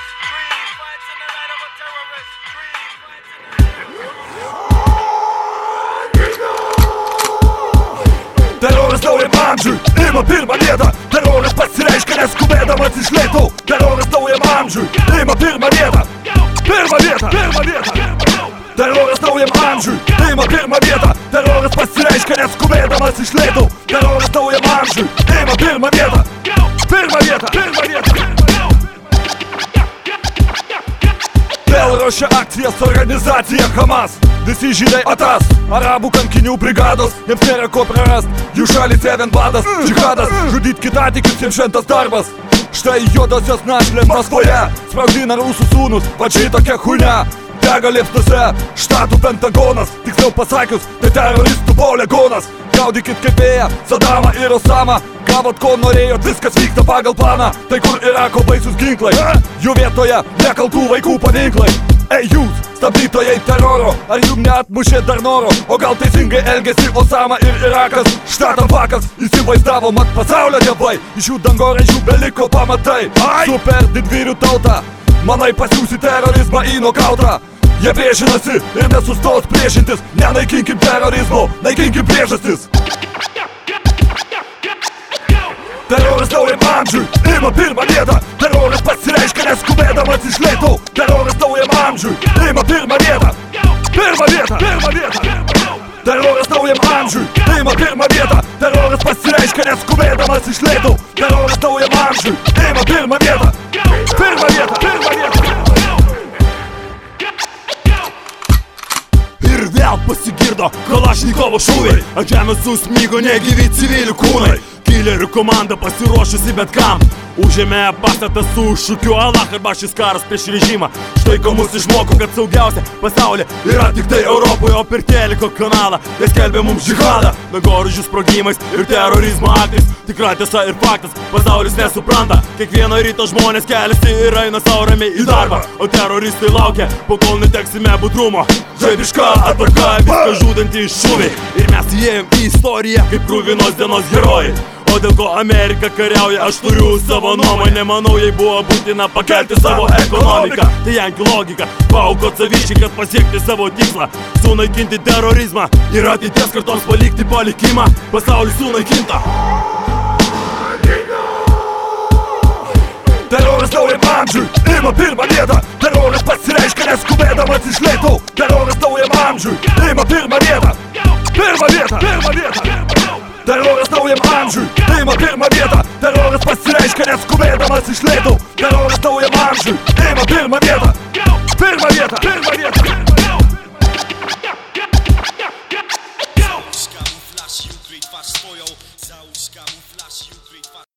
Teroras naujam amžiui ima pirmą vietą. Teroras pasireiškia neskubėdamas iš lėto. Teroras naujam amžiui ima pirmą vietą. Pirmą vietą, pirmą vietą. Teroras naujam amžiui ima pirmą vietą. Teroras pasireiškia neskubėdamas iš lėto. Teroras naujam amžiui ima pirmą vietą. Pirmą vietą, pirmą vietą. Vėl ruošia akcijas organizacija Hamas. Visi žydai atas, arabų kankinių brigados. Jiems nėra ko prarast, jų šalyse vien badas. Džihadas, žudyt kitatikius jiems šventas darbas. Štai juodosios našlės Maskvoje sprogdina rusų sūnus, pačiai tokia chuinia. Dega liepsnose štatų pentagonas. Tiksliau pasakius, tai teroristų poligonas. Gaudykit kaip vėją, Sadamą ir Osamą. Gavot ko norėjot, viskas vyksta pagal planą. Tai kur Irako baisus ginklai? Jų vietoje nekaltų vaikų paminklai. Ei jūs, stabdytojai teroro, ar jum neatmušė dar noro? O gal teisingai elgėsi Osama ir Irakas? Štatam vakas įsivaizdavo mat pasaulio dievai. Iš jų dangoraižių beliko pamatai. Super didvyrių tauta, manai pasiūsi terorizmą į nokautą. Jie priešinasi ir nesustos priešintis. Nenaikinkim terorizmo, naikinkim priežastis. Teroras naujam amžiui ima pirmą vietą. Teroras pasireiškia neskubėdamas iš lėto. Teroras naujam amžiui ima pirmą vietą. Pirmą vietą, pirmą vietą. Teroras naujam amžiui ima pirmą vietą. Teroras pasireiškia neskubėdamas iš lėto. Teroras naujam amžiui ima pirmą vietą. Pirmą vietą, pirmą vietą. Ir vėl pasigirdo Kalašnikovo šūviai. Ant žemės susmigo negyvi civilių kūnai. Kilerių komanda pasiruošusi bet kam. Užėmė pastatą su šūkiu Allah arba šis karas prieš režimą. Štai ko mus išmoko, kad saugiausia pasaulyje yra tik tai Europoje, o per teliko kanalą jie skelbia mums džihadą. Dangoraižių sprogimais ir terorizmo aktais. Tikra tiesa ir faktas, pasaulis nesupranta. Kiekvieno ryto žmonės keliasi ir eina sau ramiai į darbą. O teroristai laukia, po kol neteksime budrumo. Žaibiška ataka, viską žudantį šūviai. Ir mes įėjom į istoriją kaip kruvinos dienos herojai. O dėl ko Amerika kariauja, aš turiu savo nuomonę. Manau, jai buvo būtina pakelti savo ekonomiką. Tai jankių logika, paaukot saviškai, kad pasiekti savo tikslą. Sunaikinti terorizmą ir ateities kartoms palikti palikimą. Pasaulis sunaikinta. Teroras naujam amžiui ima pirmą vietą. Teroras pasireiškia neskubėdamas iš lėto. Teroras naujam amžiui ima pirmą vietą. Pirmą vietą, pirmą vietą. Teroras naujam amžiui ima pirmą vietą. Teroras pasireiškia neskubėdamas iš lėto. Teroras naujam amžiui ima pirmą vietą. Pirmą vietą, pirmą vietą. Załóż kamuflaż i ukryj twarz swoją. Załóż kamuflaż i ukryj twarz.